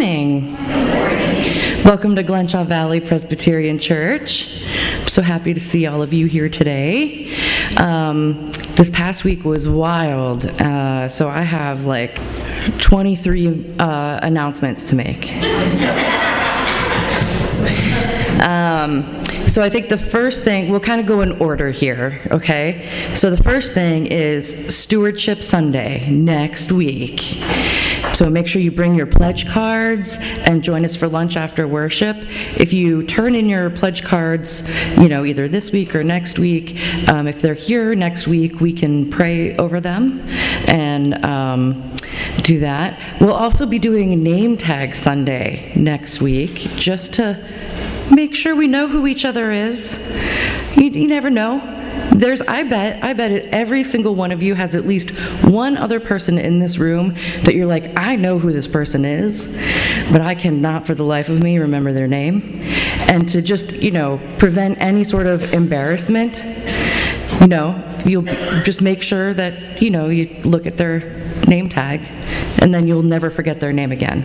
morning. Welcome to Glenshaw Valley Presbyterian Church. I'm so happy to see all of you here today. This past week was wild, so I have like 23 announcements to make. So I think the first thing, we'll kind of go in order here, okay? So the first thing is Stewardship Sunday next week. So make sure you bring your pledge cards and join us for lunch after worship. If you turn in your pledge cards, either this week or next week, if they're here next week, we can pray over them and do that. We'll also be doing Name Tag Sunday next week, just to make sure we know who each other is. You never know. I bet every single one of you has at least one other person in this room that you're like, I know who this person is, but I cannot for the life of me remember their name. And to just, prevent any sort of embarrassment, you'll just make sure that, you look at their name tag, and then you'll never forget their name again.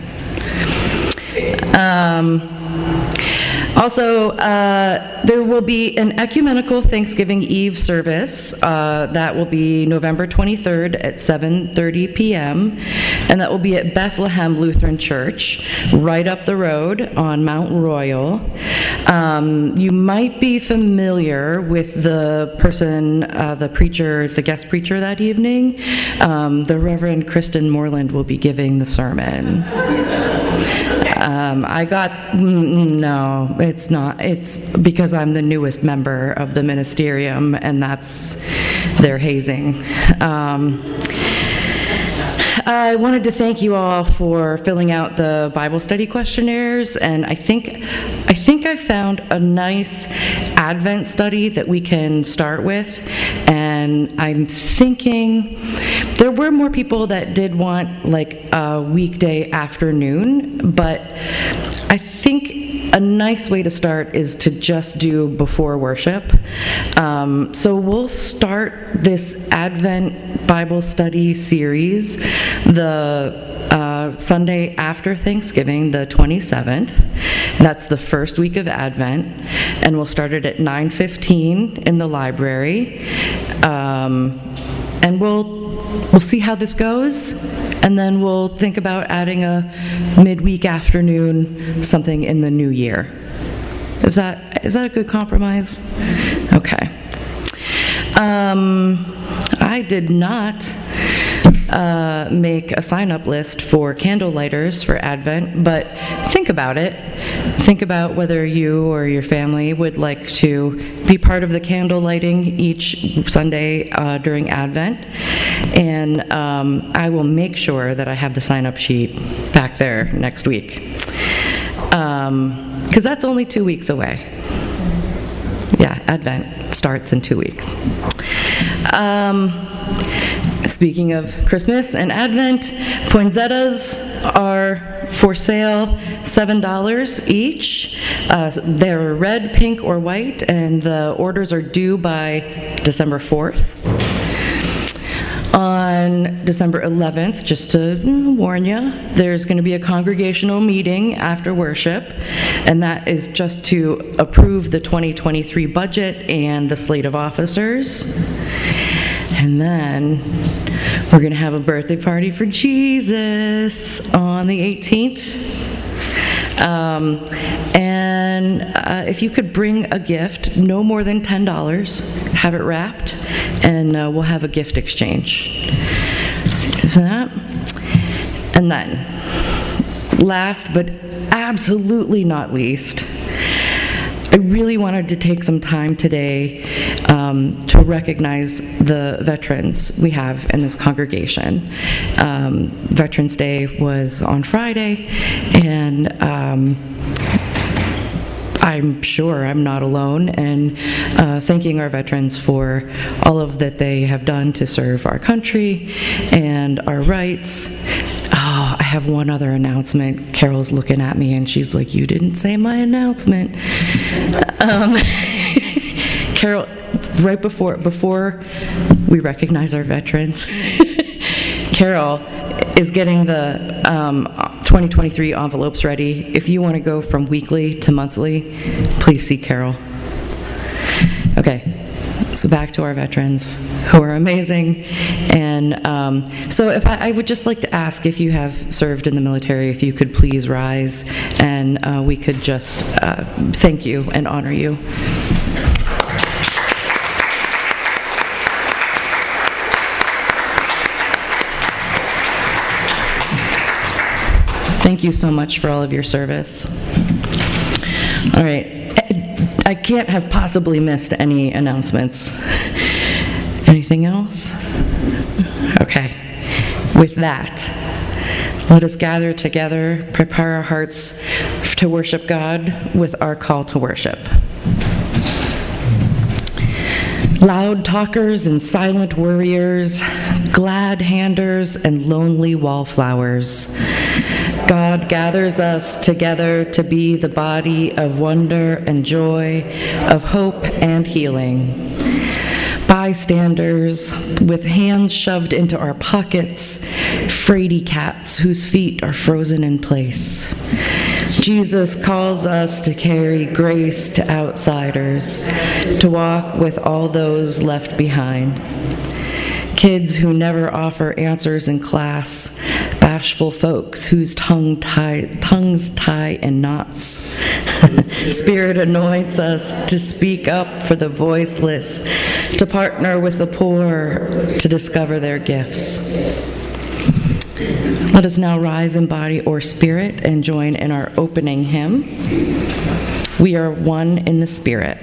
Also, there will be an ecumenical Thanksgiving Eve service that will be November 23rd at 7:30 p.m., and that will be at Bethlehem Lutheran Church, right up the road on Mount Royal. You might be familiar with the person, the guest preacher that evening. The Reverend Kristen Moreland will be giving the sermon. No, it's not. It's because I'm the newest member of the ministerium, and that's their hazing. I wanted to thank you all for filling out the Bible study questionnaires, and I think I found a nice Advent study that we can start with, and I'm thinking there were more people that did want like a weekday afternoon, but I think a nice way to start is to just do before worship. So we'll start this Advent Bible study series the Sunday after Thanksgiving, the 27th. That's the first week of Advent, and we'll start it at 9:15 in the library. And we'll see how this goes, and then we'll think about adding a midweek afternoon, something in the new year. Is that a good compromise? Okay. I did not make a sign-up list for candle lighters for Advent, but think about it. Think about whether you or your family would like to be part of the candle lighting each Sunday during Advent, and I will make sure that I have the sign-up sheet back there next week, because that's only 2 weeks away. Yeah, Advent starts in 2 weeks. Speaking of Christmas and Advent, poinsettias are for sale, $7 each. They're red, pink, or white, and the orders are due by December 4th. On December 11th, just to warn you, there's going to be a congregational meeting after worship, and that is just to approve the 2023 budget and the slate of officers. And then we're going to have a birthday party for Jesus on the 18th. And if you could bring a gift, no more than $10, have it wrapped, and we'll have a gift exchange. So that. And then, last but absolutely not least, I really wanted to take some time today to recognize the veterans we have in this congregation. Veterans Day was on Friday, and I'm sure I'm not alone in thanking our veterans for all of that they have done to serve our country and our rights. Oh, I have one other announcement. Carol's looking at me and she's like, you didn't say my announcement. Carol, right before we recognize our veterans, Carol is getting the 2023 envelopes ready. If you want to go from weekly to monthly, please see Carol. Okay, so back to our veterans who are amazing. And so if I would just like to ask, if you have served in the military, if you could please rise and we could just thank you and honor you. Thank you so much for all of your service. All right. I can't have possibly missed any announcements. Anything else? Okay. With that, let us gather together, prepare our hearts to worship God with our call to worship. Loud talkers and silent worriers, glad handers and lonely wallflowers. God gathers us together to be the body of wonder and joy, of hope and healing. Bystanders with hands shoved into our pockets, fraidy cats whose feet are frozen in place. Jesus calls us to carry grace to outsiders, to walk with all those left behind. Kids who never offer answers in class, bashful folks whose tongues tie in knots. Spirit anoints us to speak up for the voiceless, to partner with the poor, to discover their gifts. Let us now rise in body or spirit and join in our opening hymn. We are one in the Spirit.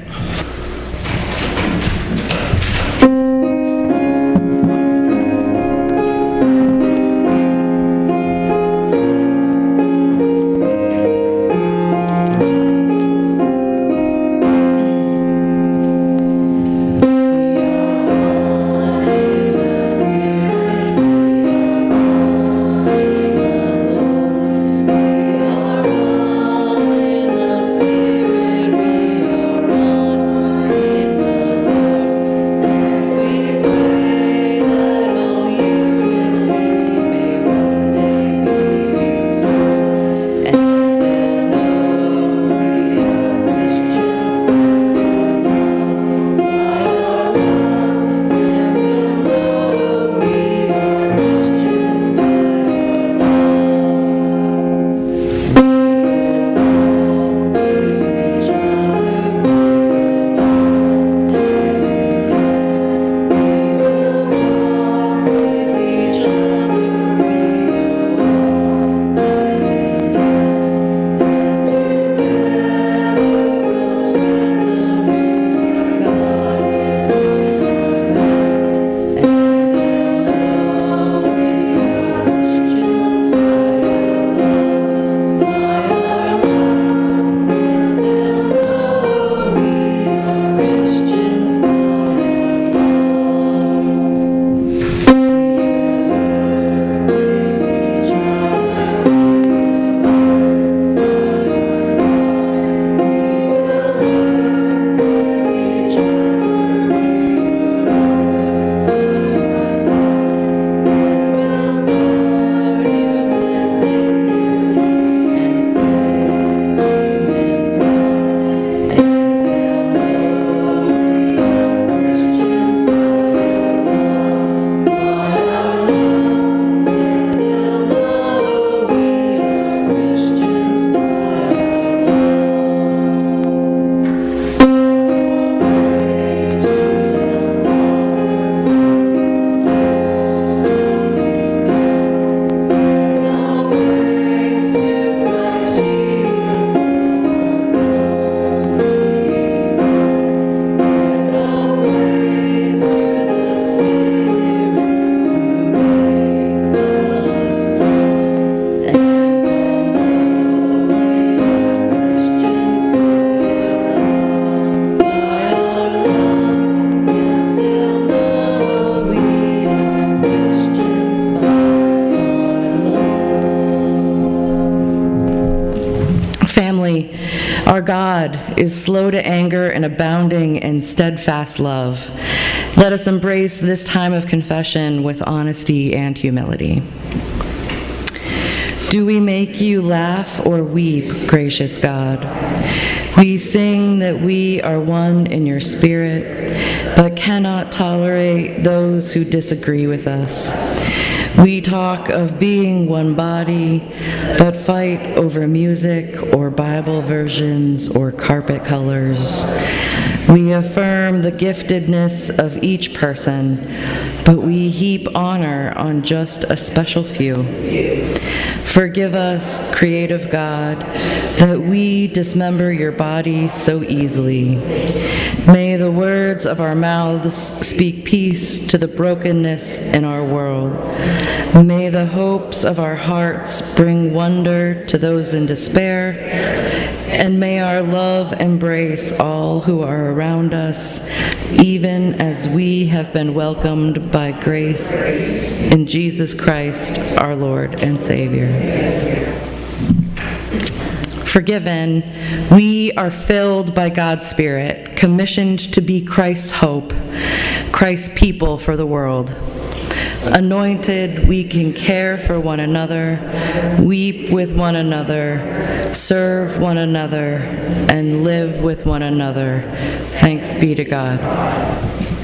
Our God is slow to anger and abounding in steadfast love. Let us embrace this time of confession with honesty and humility. Do we make you laugh or weep, gracious God? We sing that we are one in your spirit, but cannot tolerate those who disagree with us. We talk of being one body, but fight over music or Bible versions or carpet colors. We affirm the giftedness of each person, but we heap honor on just a special few. Forgive us, creative God, that we dismember your body so easily. May the words of our mouths speak peace to the brokenness in our world. May the hopes of our hearts bring wonder to those in despair, and may our love embrace all who are around us, even as we have been welcomed by grace in Jesus Christ, our Lord and Savior. Forgiven, we are filled by God's Spirit, commissioned to be Christ's hope, Christ's people for the world. Anointed, we can care for one another, weep with one another, serve one another, and live with one another. Thanks be to God.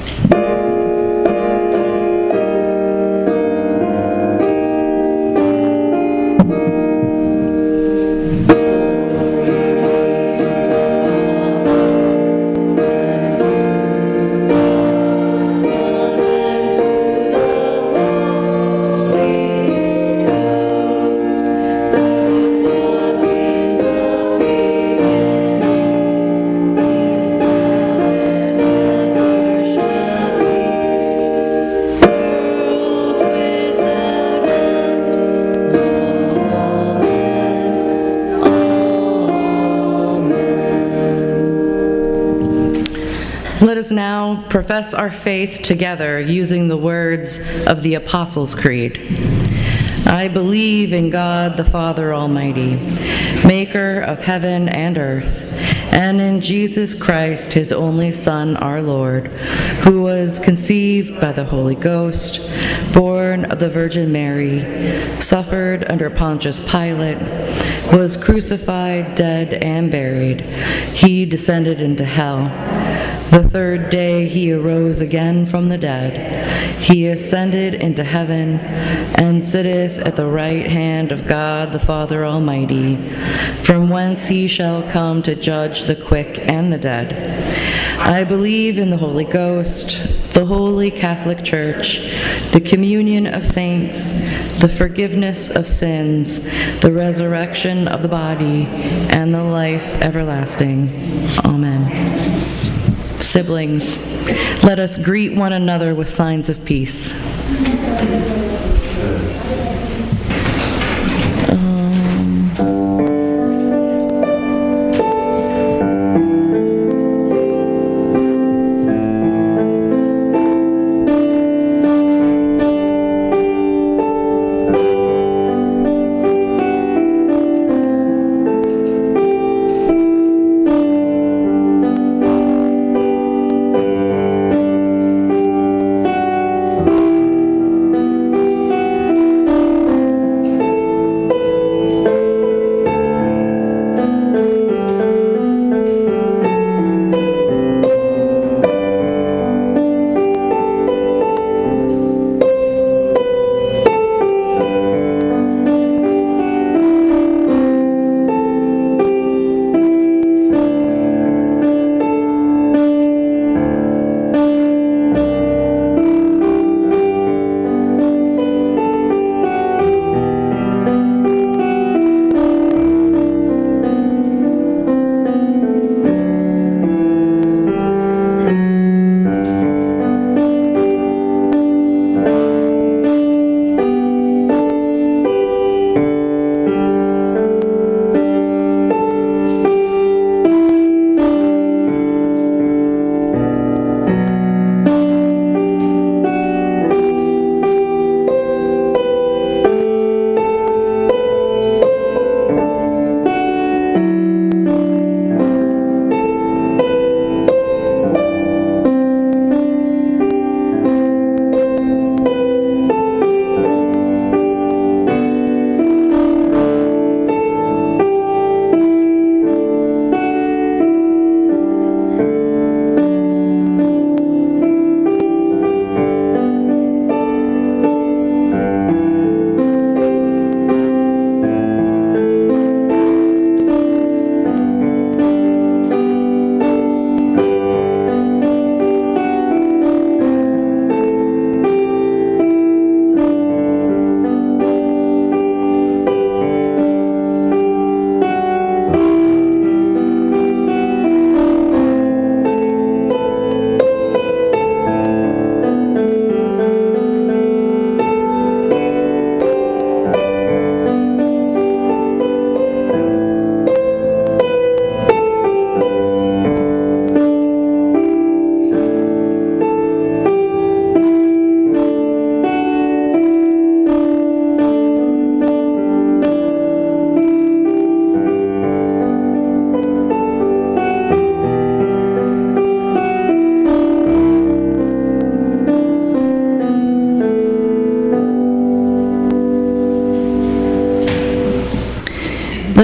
Let us now profess our faith together using the words of the Apostles' Creed. I believe in God the Father Almighty, maker of heaven and earth, and in Jesus Christ, his only Son, our Lord, who was conceived by the Holy Ghost, born of the Virgin Mary, suffered under Pontius Pilate, was crucified, dead, and buried. He descended into hell. The third day he arose again from the dead. He ascended into heaven and sitteth at the right hand of God the Father Almighty, from whence he shall come to judge the quick and the dead. I believe in the Holy Ghost, the Holy Catholic Church, the communion of saints, the forgiveness of sins, the resurrection of the body, and the life everlasting. Amen. Siblings, let us greet one another with signs of peace.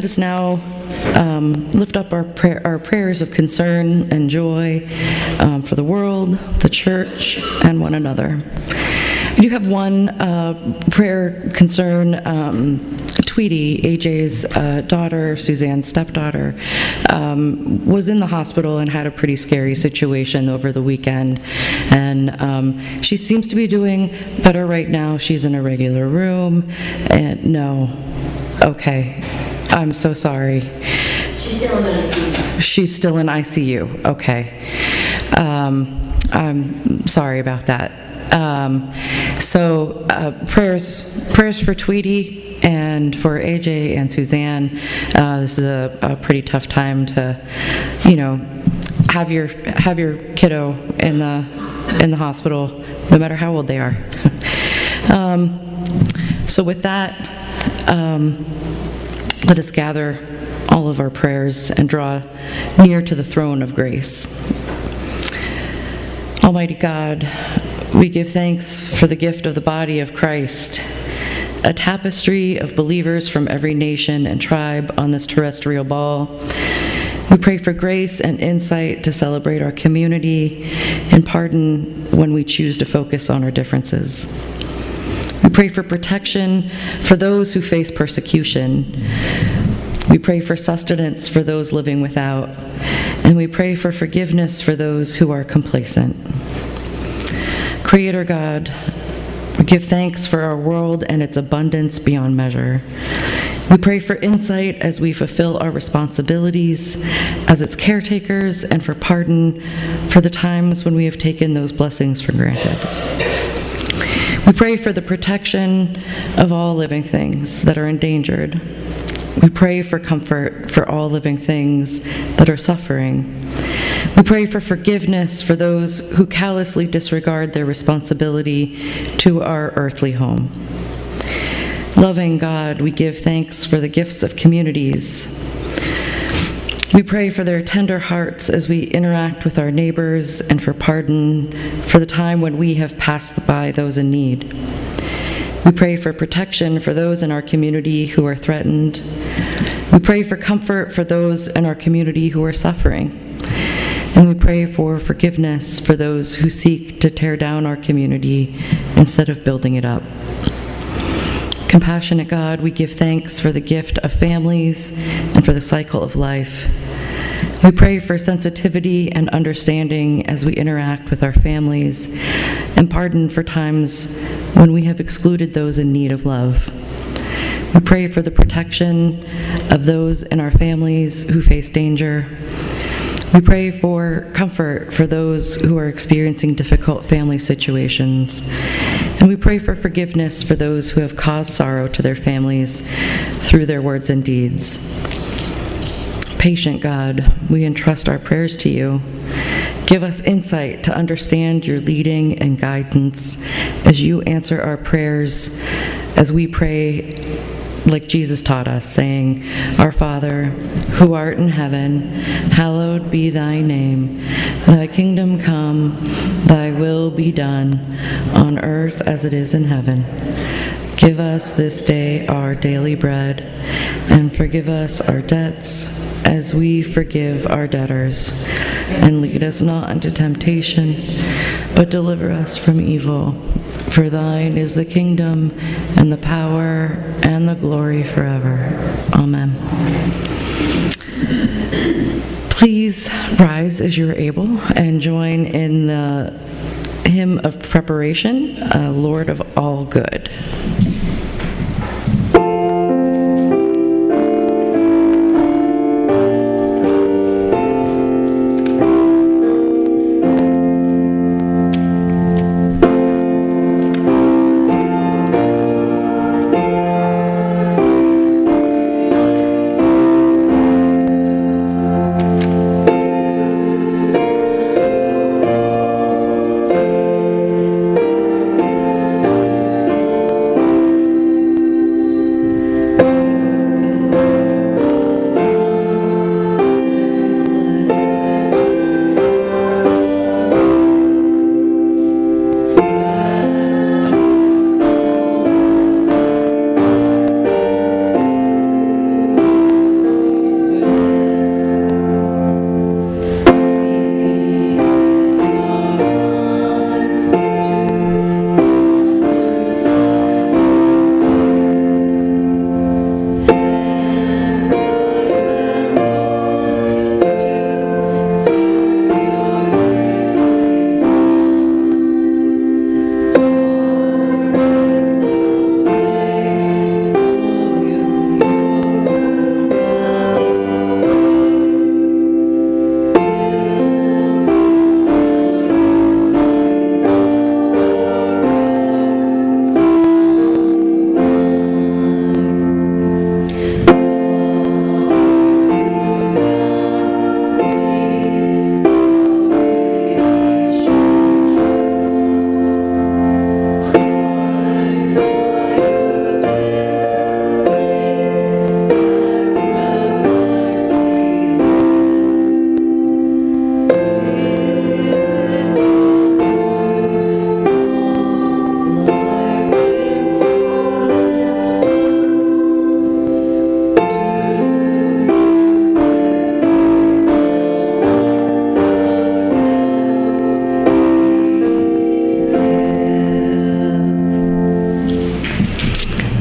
Let us now lift up our prayers of concern and joy for the world, the church, and one another. I do have one prayer concern. Tweety, AJ's daughter, Suzanne's stepdaughter, was in the hospital and had a pretty scary situation over the weekend. And she seems to be doing better right now. She's in a regular room. And no. Okay. I'm so sorry. She's still in ICU. She's still in ICU. Okay. I'm sorry about that. Prayers for Tweety and for AJ and Suzanne. This is a pretty tough time to, have your kiddo in the hospital, no matter how old they are. So with that, let us gather all of our prayers and draw near to the throne of grace. Almighty God, we give thanks for the gift of the body of Christ, a tapestry of believers from every nation and tribe on this terrestrial ball. We pray for grace and insight to celebrate our community and pardon when we choose to focus on our differences. We pray for protection for those who face persecution. We pray for sustenance for those living without, and we pray for forgiveness for those who are complacent. Creator God, we give thanks for our world and its abundance beyond measure. We pray for insight as we fulfill our responsibilities as its caretakers, and for pardon for the times when we have taken those blessings for granted. We pray for the protection of all living things that are endangered. We pray for comfort for all living things that are suffering. We pray for forgiveness for those who callously disregard their responsibility to our earthly home. Loving God, we give thanks for the gifts of communities. We pray for their tender hearts as we interact with our neighbors, and for pardon for the time when we have passed by those in need. We pray for protection for those in our community who are threatened. We pray for comfort for those in our community who are suffering. And we pray for forgiveness for those who seek to tear down our community instead of building it up. Compassionate God, we give thanks for the gift of families and for the cycle of life. We pray for sensitivity and understanding as we interact with our families, and pardon for times when we have excluded those in need of love. We pray for the protection of those in our families who face danger. We pray for comfort for those who are experiencing difficult family situations. And we pray for forgiveness for those who have caused sorrow to their families through their words and deeds. Patient God, we entrust our prayers to you. Give us insight to understand your leading and guidance as you answer our prayers, as we pray like Jesus taught us, saying, Our Father, who art in heaven, hallowed be thy name. Thy kingdom come, thy will be done, on earth as it is in heaven. Give us this day our daily bread, and forgive us our debts as we forgive our debtors. And lead us not into temptation, but deliver us from evil. For thine is the kingdom, and the power, and the glory forever. Amen. Please rise as you are able and join in the hymn of preparation, Lord of All Good.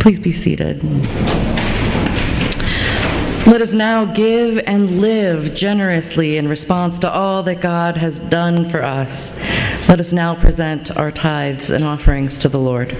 Please be seated. Let us now give and live generously in response to all that God has done for us. Let us now present our tithes and offerings to the Lord.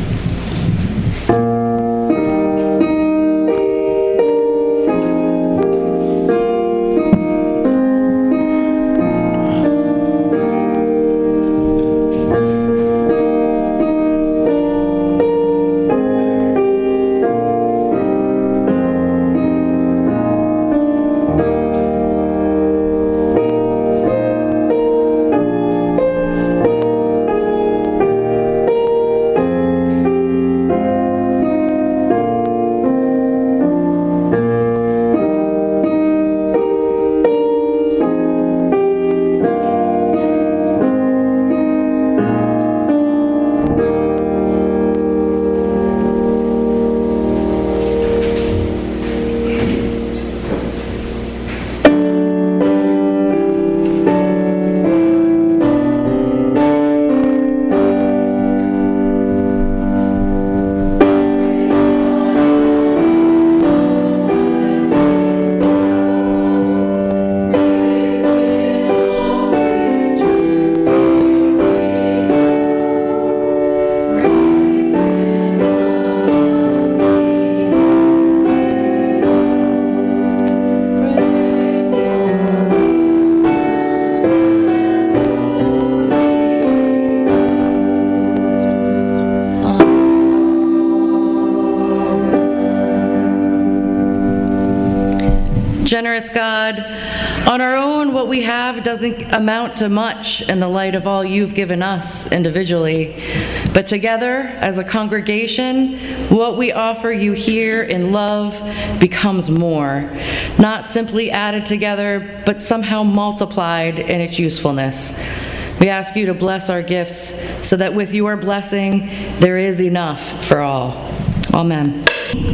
Generous God, on our own, what we have doesn't amount to much in the light of all you've given us individually. But together, as a congregation, what we offer you here in love becomes more, not simply added together, but somehow multiplied in its usefulness. We ask you to bless our gifts so that with your blessing, there is enough for all. Amen.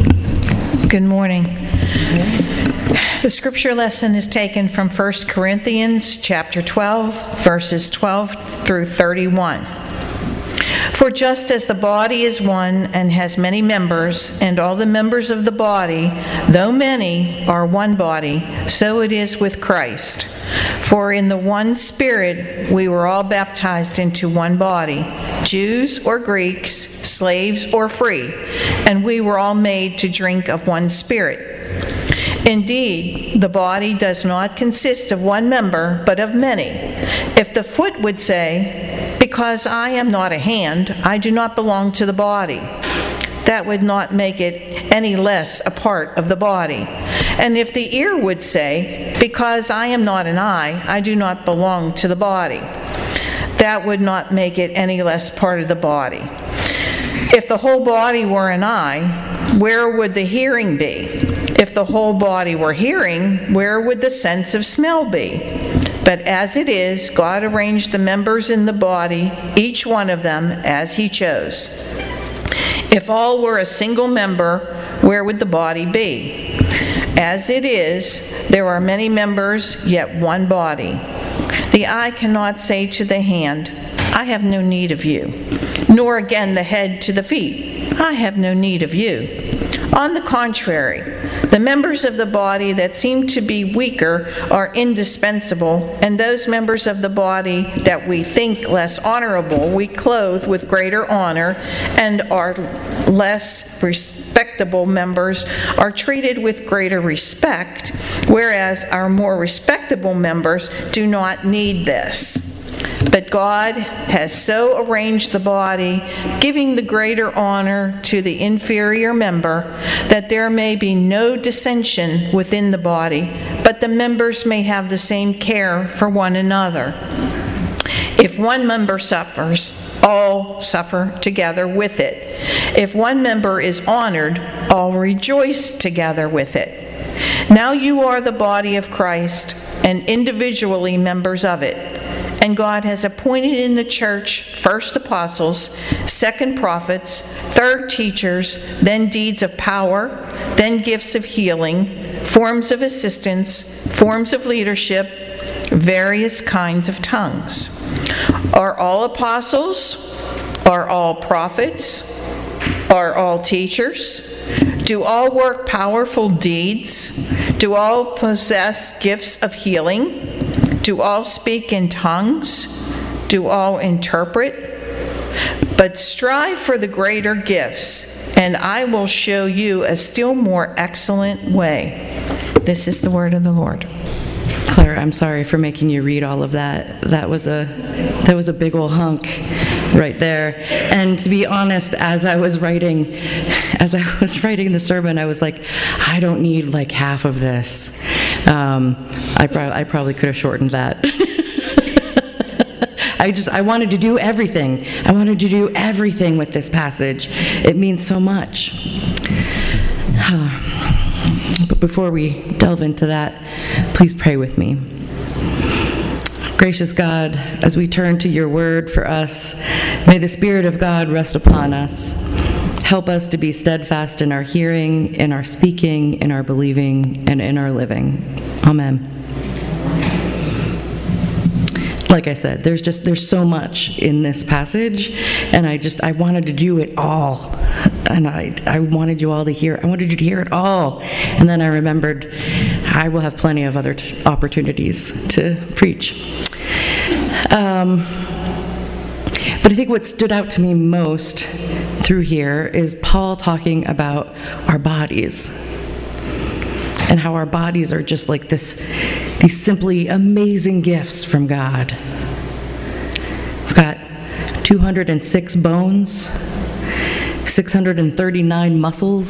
Good morning. The scripture lesson is taken from 1 Corinthians chapter 12, verses 12 through 31. For just as the body is one and has many members, and all the members of the body, though many, are one body, so it is with Christ. For in the one Spirit we were all baptized into one body, Jews or Greeks, slaves or free, and we were all made to drink of one Spirit. Indeed, the body does not consist of one member, but of many. If the foot would say, "Because I am not a hand, I do not belong to the body," that would not make it any less a part of the body. And if the ear would say, "Because I am not an eye, I do not belong to the body," that would not make it any less part of the body. If the whole body were an eye, where would the hearing be? If the whole body were hearing, where would the sense of smell be? But as it is, God arranged the members in the body, each one of them, as He chose. If all were a single member, where would the body be? As it is, there are many members, yet one body. The eye cannot say to the hand, "I have no need of you," nor again the head to the feet, "I have no need of you." On the contrary, the members of the body that seem to be weaker are indispensable, and those members of the body that we think less honorable we clothe with greater honor, and our less respectable members are treated with greater respect, whereas our more respectable members do not need this. But God has so arranged the body, giving the greater honor to the inferior member, that there may be no dissension within the body, but the members may have the same care for one another. If one member suffers, all suffer together with it. If one member is honored, all rejoice together with it. Now you are the body of Christ, and individually members of it. And God has appointed in the church first apostles, second prophets, third teachers, then deeds of power, then gifts of healing, forms of assistance, forms of leadership, various kinds of tongues. Are all apostles? Are all prophets? Are all teachers? Do all work powerful deeds? Do all possess gifts of healing? Do all speak in tongues? Do all interpret? But strive for the greater gifts, and I will show you a still more excellent way. This is the word of the Lord. Claire, I'm sorry for making you read all of that. That was a big ol' hunk right there. And to be honest, as I was writing the sermon, I was like, I don't need like half of this. I probably could have shortened that. I wanted to do everything. I wanted to do everything with this passage. It means so much. But before we delve into that, please pray with me. Gracious God, as we turn to your word for us, may the Spirit of God rest upon us. Help us to be steadfast in our hearing, in our speaking, in our believing, and in our living. Amen. Like I said, there's so much in this passage, and I wanted to do it all. And I wanted you all to hear, I wanted you to hear it all. And then I remembered I will have plenty of other opportunities to preach. But I think what stood out to me most through here is Paul talking about our bodies and how our bodies are just like these simply amazing gifts from God. We've got 206 bones, 639 muscles,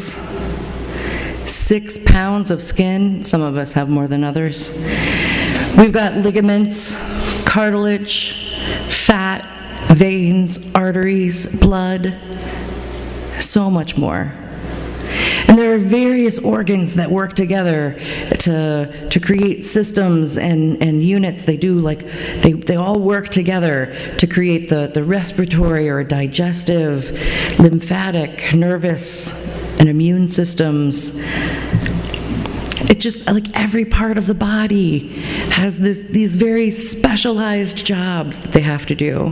6 pounds of skin. Some of us have more than others. We've got ligaments, cartilage, fat, veins, arteries, blood, so much more. And there are various organs that work together to create systems and units. They all work together to create the respiratory or digestive, lymphatic, nervous, and immune systems. It's just like every part of the body has these very specialized jobs that they have to do.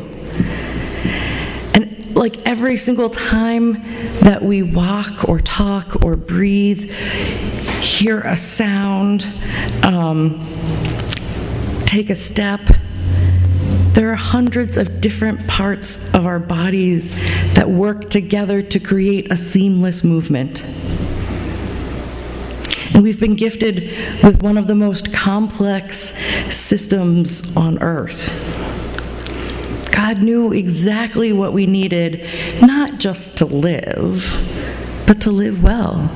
And like every single time that we walk or talk or breathe, hear a sound, take a step, there are hundreds of different parts of our bodies that work together to create a seamless movement. And we've been gifted with one of the most complex systems on earth. God knew exactly what we needed, not just to live, but to live well.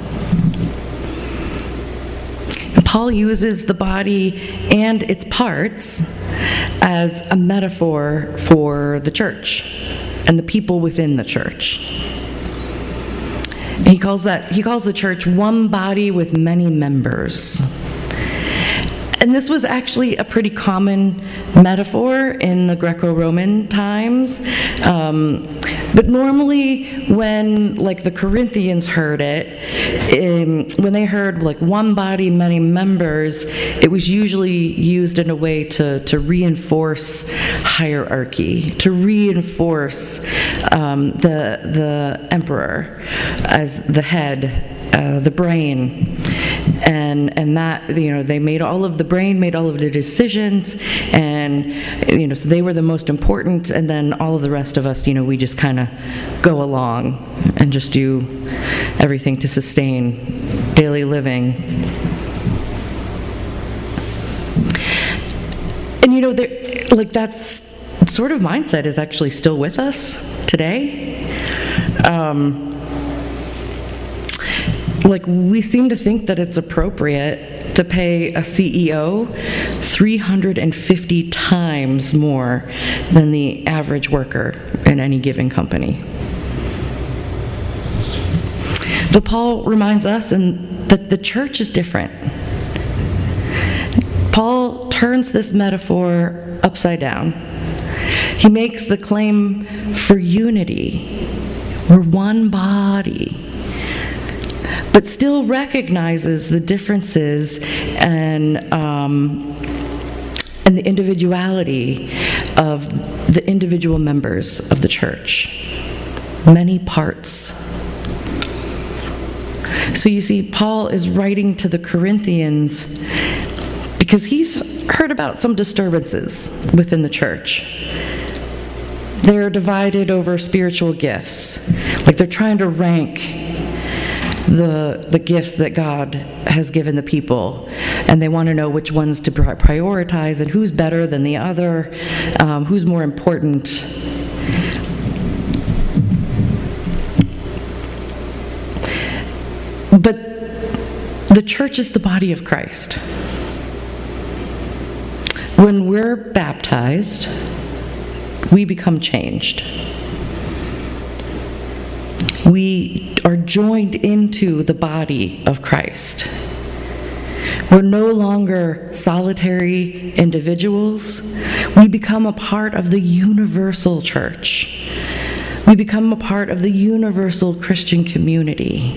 And Paul uses the body and its parts as a metaphor for the church and the people within the church. And he calls the church one body with many members. And this was actually a pretty common metaphor in the Greco-Roman times. But normally when the Corinthians heard it, when they heard one body, many members, it was usually used in a way to reinforce hierarchy, to reinforce the emperor as the head, the brain. And that, they made all of the brain, made all of the decisions, and, so they were the most important, and then all of the rest of us, we just kind of go along and just do everything to sustain daily living. And, that sort of mindset is actually still with us today. We seem to think that it's appropriate to pay a CEO 350 times more than the average worker in any given company. But Paul reminds us that the church is different. Paul turns this metaphor upside down. He makes the claim for unity. We're one body, but still recognizes the differences and the individuality of the individual members of the church. Many parts, So you see, Paul is writing to the Corinthians because he's heard about some disturbances within the church. They're divided over spiritual gifts. Like they're trying to rank the gifts that God has given the people, and they want to know which ones to prioritize and who's better than the other, who's more important. But the church is the body of Christ. When we're baptized, we become changed. We are joined into the body of Christ. We're no longer solitary individuals. We become a part of the universal church. We become a part of the universal Christian community.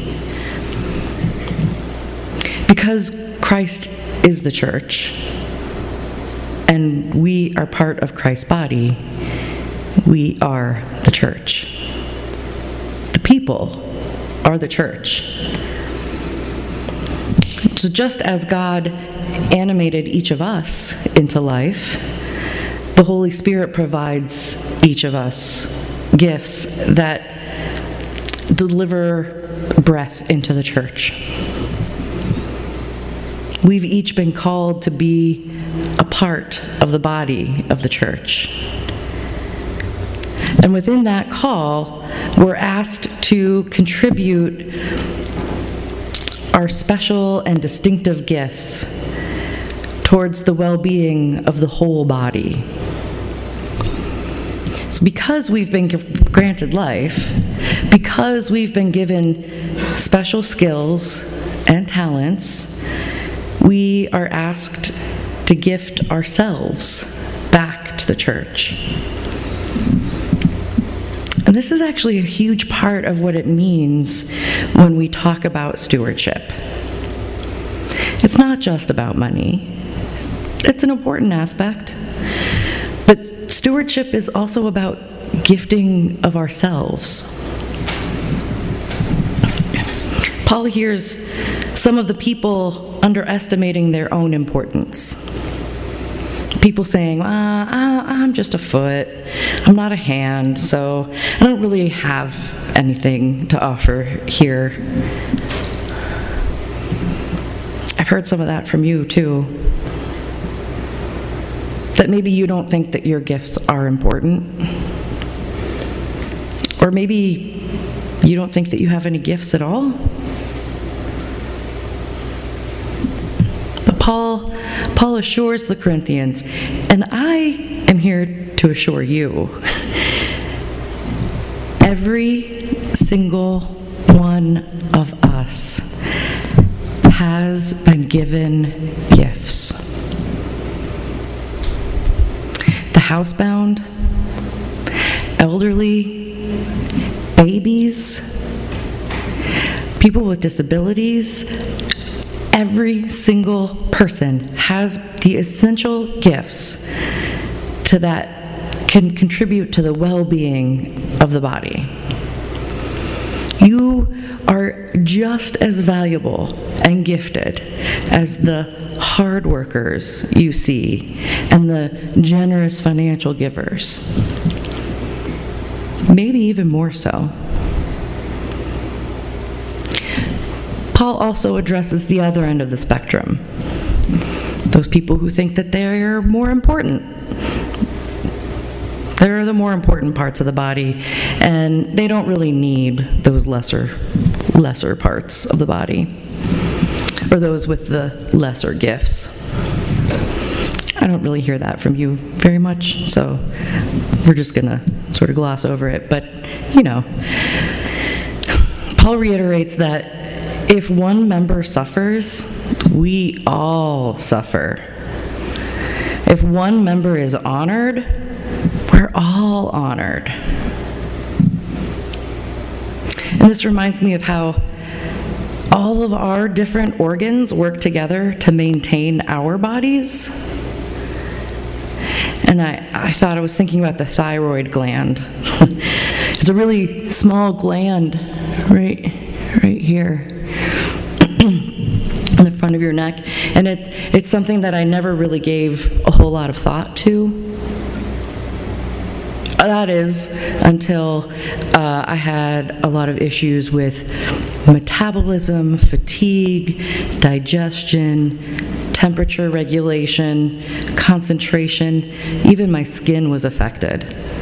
Because Christ is the church, and we are part of Christ's body, we are the church. The people are the church. So just as God animated each of us into life, the Holy Spirit provides each of us gifts that deliver breath into the church. We've each been called to be a part of the body of the church. And within that call, we're asked to contribute our special and distinctive gifts towards the well-being of the whole body. So because we've been granted life, because we've been given special skills and talents, we are asked to gift ourselves back to the church. And this is actually a huge part of what it means when we talk about stewardship. It's not just about money. It's an important aspect. But stewardship is also about gifting of ourselves. Paul hears some of the people underestimating their own importance. People saying, I'm just a foot, I'm not a hand, so I don't really have anything to offer here. I've heard some of that from you too. That maybe you don't think that your gifts are important. Or maybe you don't think that you have any gifts at all. But Paul assures the Corinthians, and I am here to assure you, every single one of us has been given gifts. The housebound, elderly, babies, people with disabilities, every single person has the essential gifts that can contribute to the well-being of the body. You are just as valuable and gifted as the hard workers you see and the generous financial givers. Maybe even more so. Paul also addresses the other end of the spectrum. Those people who think that they're more important. They're the more important parts of the body, and they don't really need those lesser parts of the body, or those with the lesser gifts. I don't really hear that from you very much, so we're just going to sort of gloss over it. But, Paul reiterates that if one member suffers, we all suffer. If one member is honored, we're all honored. And this reminds me of how all of our different organs work together to maintain our bodies. And I thought I was thinking about the thyroid gland. It's a really small gland right here. on the front of your neck, and it's something that I never really gave a whole lot of thought to. That is until I had a lot of issues with metabolism, fatigue, digestion, temperature regulation, concentration. Even my skin was affected.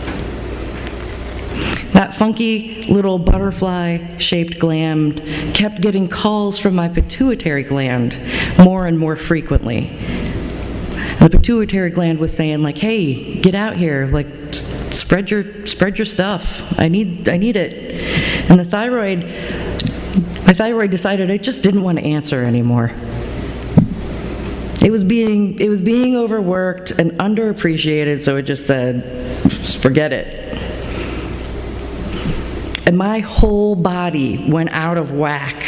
That funky little butterfly-shaped gland kept getting calls from my pituitary gland more and more frequently. And the pituitary gland was saying, like, hey, get out here, like, spread your stuff. I need it. And my thyroid decided it just didn't want to answer anymore. It was being overworked and underappreciated, so it just said, forget it. And my whole body went out of whack.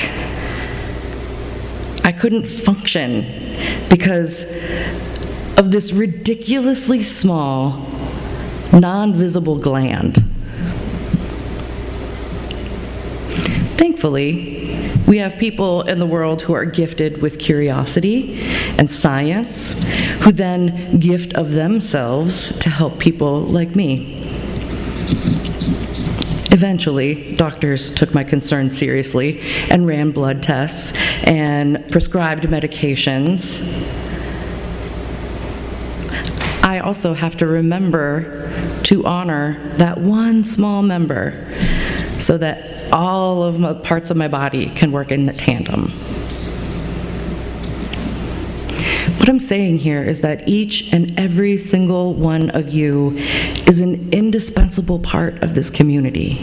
I couldn't function because of this ridiculously small, non-visible gland. Thankfully, we have people in the world who are gifted with curiosity and science, who then gift of themselves to help people like me. Eventually, doctors took my concerns seriously and ran blood tests and prescribed medications. I also have to remember to honor that one small member so that all of the parts of my body can work in tandem. What I'm saying here is that each and every single one of you is an indispensable part of this community.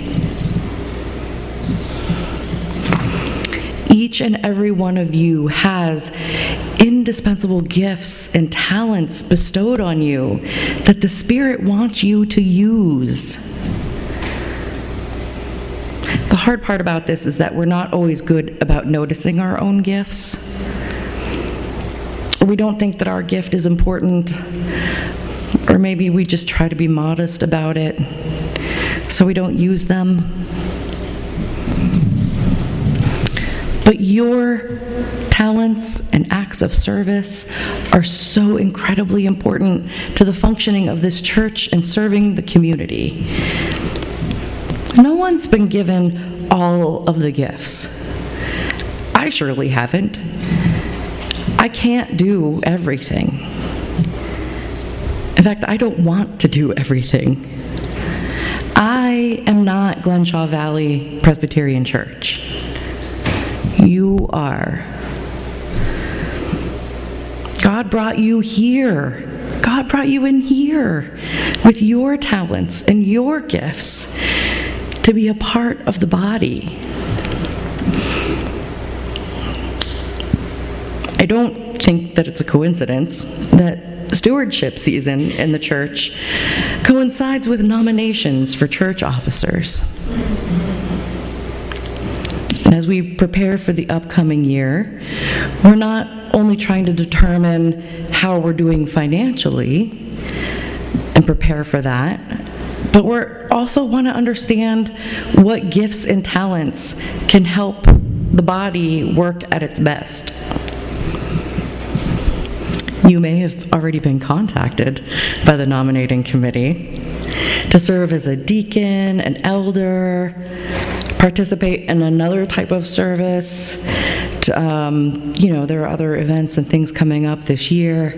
Each and every one of you has indispensable gifts and talents bestowed on you that the Spirit wants you to use. The hard part about this is that we're not always good about noticing our own gifts. We don't think that our gift is important, or maybe we just try to be modest about it, so we don't use them. But your talents and acts of service are so incredibly important to the functioning of this church and serving the community. No one's been given all of the gifts. I surely haven't. I can't do everything. In fact, I don't want to do everything. I am not Glenshaw Valley Presbyterian Church. You are. God brought you here. God brought you in here with your talents and your gifts to be a part of the body. I don't think that it's a coincidence that stewardship season in the church coincides with nominations for church officers. And as we prepare for the upcoming year, we're not only trying to determine how we're doing financially and prepare for that, but we also want to understand what gifts and talents can help the body work at its best. You may have already been contacted by the nominating committee to serve as a deacon, an elder, participate in another type of service. There are other events and things coming up this year.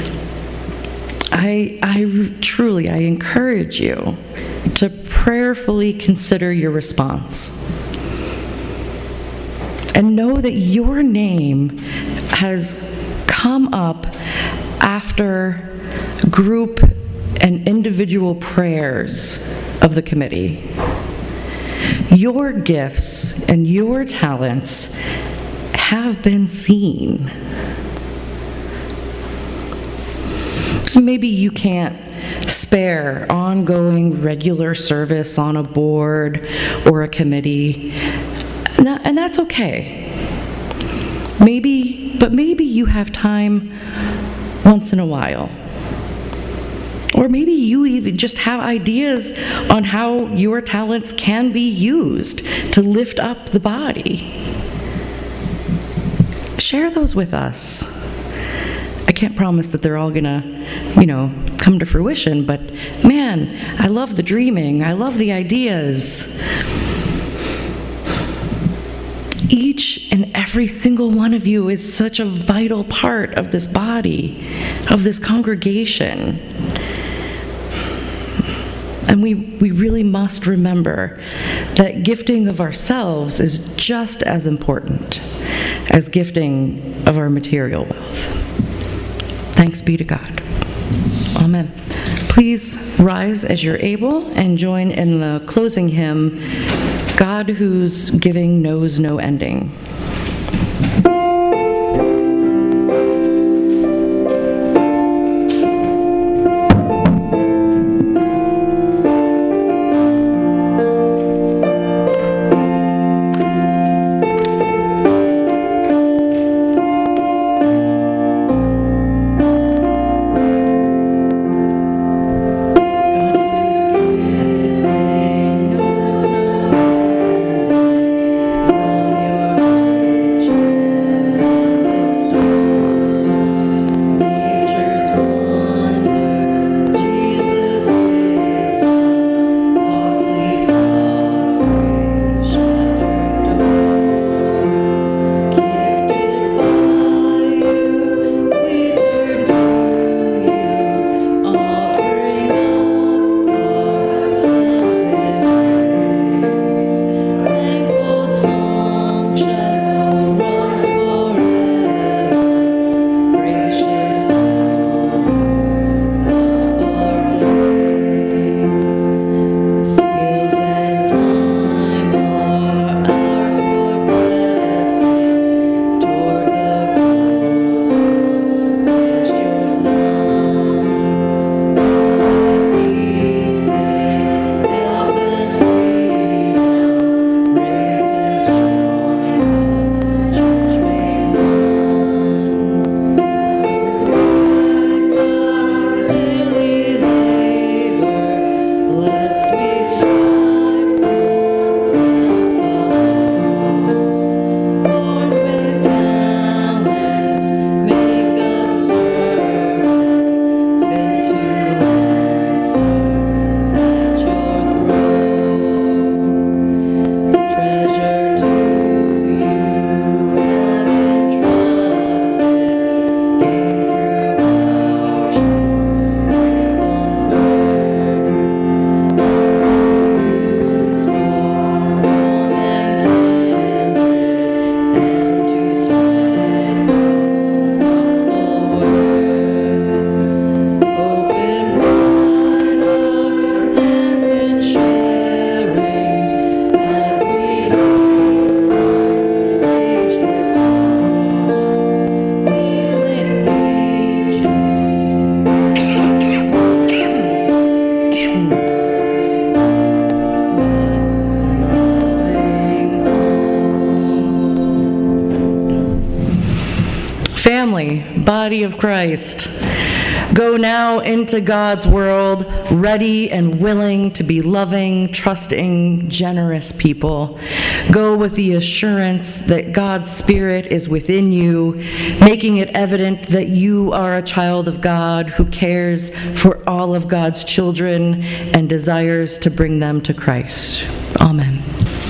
I truly encourage you to prayerfully consider your response. And know that your name has come up after group and individual prayers of the committee. Your gifts and your talents have been seen. Maybe you can't spare ongoing regular service on a board or a committee, and that's okay. Maybe you have time once in a while. Or maybe you even just have ideas on how your talents can be used to lift up the body. share those with us. I can't promise that they're all gonna, come to fruition, but man, I love the dreaming. I love the ideas. Each and every single one of you is such a vital part of this body, of this congregation. And we really must remember that gifting of ourselves is just as important as gifting of our material wealth. Thanks be to God. Amen. Please rise as you're able and join in the closing hymn, God Whose Giving Knows No Ending. Body of Christ, go now into God's world, ready and willing to be loving, trusting, generous people. Go with the assurance that God's Spirit is within you, making it evident that you are a child of God who cares for all of God's children and desires to bring them to Christ. Amen.